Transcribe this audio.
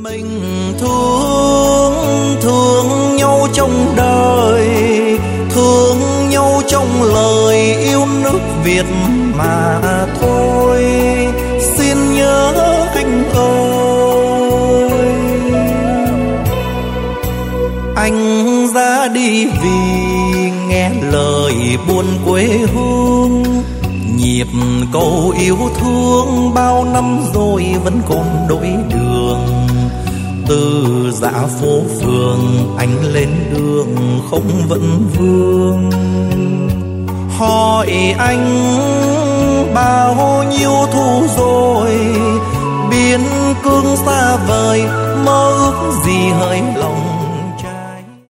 Mình thương nhau trong đời, thương nhau trong lời yêu nước Việt mà thôi. Xin nhớ anh ơi, anh ra đi vì nghe lời buồn quê hương. Nhịp cầu yêu thương bao năm rồi vẫn còn đổi đường. Từ dã phố phường anh lên đường không vẫn vương. Hỏi anh